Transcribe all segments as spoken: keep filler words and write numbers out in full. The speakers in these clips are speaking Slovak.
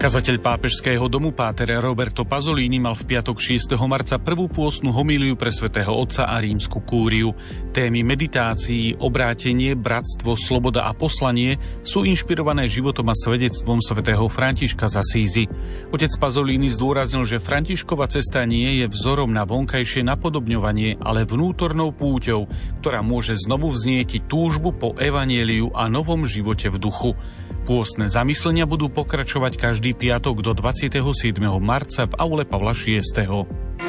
Kazateľ pápežského domu páter Roberto Pasolini mal v piatok šiesteho marca prvú pôstnu homíliu pre svätého Otca a rímsku kúriu. Témy meditácií, obrátenie, bratstvo, sloboda a poslanie sú inšpirované životom a svedectvom svätého Františka z Asízy. Otec Pasolini zdôraznil, že Františkova cesta nie je vzorom na vonkajšie napodobňovanie, ale vnútornou púťou, ktorá môže znovu vznietiť túžbu po evanjeliu a novom živote v duchu. Pôstne zamyslenia budú pokračovať každý piatok do dvadsiateho siedmeho marca v aule Pavla šiesteho.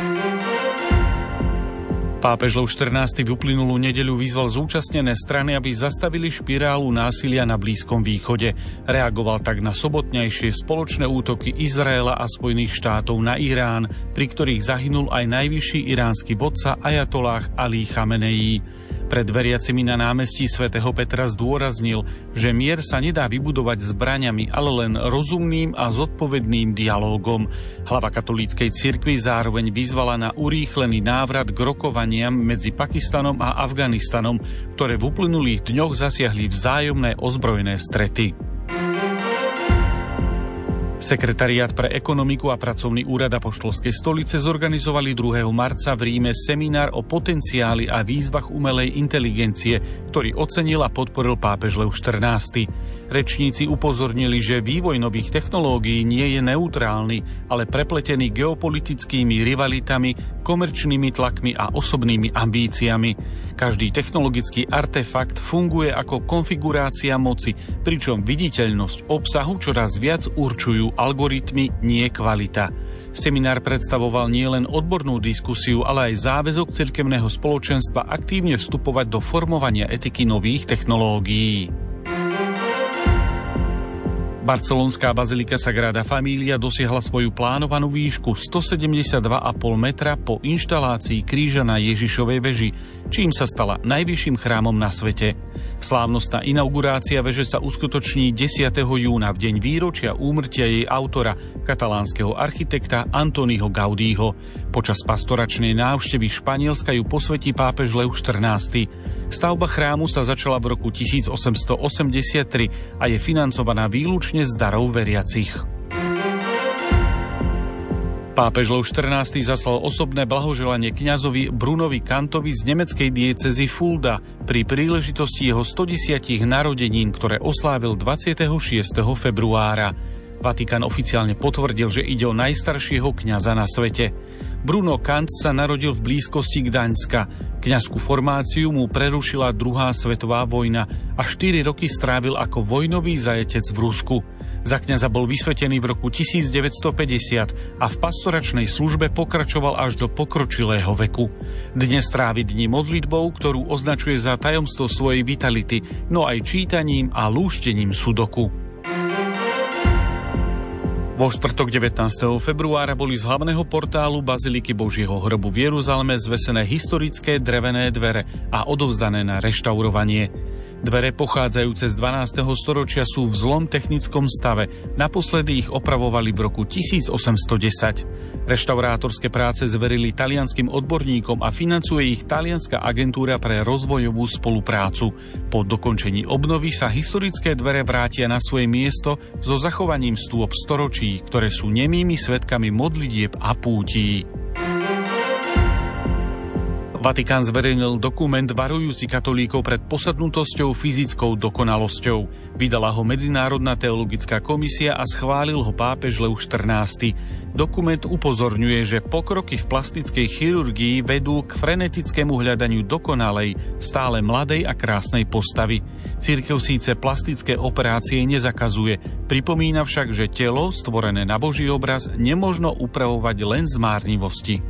Pápež Lev štrnásty v uplynulú nedeľu vyzval zúčastnené strany, aby zastavili špirálu násilia na Blízkom východe. Reagoval tak na sobotnejšie spoločné útoky Izraela a Spojených štátov na Irán, pri ktorých zahynul aj najvyšší iránsky vodca ajatolláh Ali Chamenei. Pred veriacimi na námestí svätého Petra zdôraznil, že mier sa nedá vybudovať zbraňami, ale len rozumným a zodpovedným dialógom. Hlava katolíckej cirkvi zároveň vyzvala na urýchlený návrat k rokovaniam medzi Pakistanom a Afganistanom, ktoré v uplynulých dňoch zasiahli vzájomné ozbrojené strety. Sekretariát pre ekonomiku a pracovný úrad Apoštolskej stolice zorganizovali druhého marca v Ríme seminár o potenciáli a výzvach umelej inteligencie, ktorý ocenil a podporil pápež Lev štrnásty. Rečníci upozornili, že vývoj nových technológií nie je neutrálny, ale prepletený geopolitickými rivalitami, komerčnými tlakmi a osobnými ambíciami. Každý technologický artefakt funguje ako konfigurácia moci, pričom viditeľnosť obsahu čoraz viac určujú algoritmy, nie kvalita. Seminár predstavoval nielen odbornú diskusiu, ale aj záväzok cirkevného spoločenstva aktívne vstupovať do formovania etiky nových technológií. Barcelonská bazilika Sagrada Familia dosiahla svoju plánovanú výšku stosedemdesiatdva celá päť metra po inštalácii kríža na Ježišovej veži, čím sa stala najvyšším chrámom na svete. Slávnostná inaugurácia veže sa uskutoční desiateho júna v deň výročia úmrtia jej autora, katalánskeho architekta Antoniho Gaudího. Počas pastoračnej návštevy Španielska ju posvetí pápež Lev štrnásty. Stavba chrámu sa začala v roku tisícosemstoosemdesiattri a je financovaná výlučne z darov veriacich. Pápež Lev štrnásty zaslal osobné blahoželanie kňazovi Brunovi Kantovi z nemeckej diecézy Fulda pri príležitosti jeho stodesiatich narodenín, ktoré oslávil dvadsiateho šiesteho februára. Vatikán oficiálne potvrdil, že ide o najstaršieho kňaza na svete. Bruno Kant sa narodil v blízkosti Gdaňska. Kňazskú formáciu mu prerušila druhá svetová vojna a štyri roky strávil ako vojnový zajetec v Rusku. Za kňaza bol vysvetený v roku tisícdeväťstopäťdesiat a v pastoračnej službe pokračoval až do pokročilého veku. Dnes trávi dni modlitbou, ktorú označuje za tajomstvo svojej vitality, no aj čítaním a lúštením sudoku. Vo štvrtok devätnásteho februára boli z hlavného portálu Baziliky Božieho hrobu v Jeruzaleme zvesené historické drevené dvere a odovzdané na reštaurovanie. Dvere pochádzajúce z dvanásteho storočia sú v zlom technickom stave, naposledy ich opravovali v roku tisícosemstodesať. Reštaurátorské práce zverili talianskym odborníkom a financuje ich talianska agentúra pre rozvojovú spoluprácu. Po dokončení obnovy sa historické dvere vrátia na svoje miesto so zachovaním stôp storočí, ktoré sú nemými svedkami modlitieb a pútí. Vatikán zverejnil dokument varujúci katolíkov pred posadnutosťou fyzickou dokonalosťou. Vydala ho Medzinárodná teologická komisia a schválil ho pápež Lev štrnásty. Dokument upozorňuje, že pokroky v plastickej chirurgii vedú k frenetickému hľadaniu dokonalej, stále mladej a krásnej postavy. Cirkev síce plastické operácie nezakazuje, pripomína však, že telo, stvorené na Boží obraz, nemožno upravovať len z márnivosti.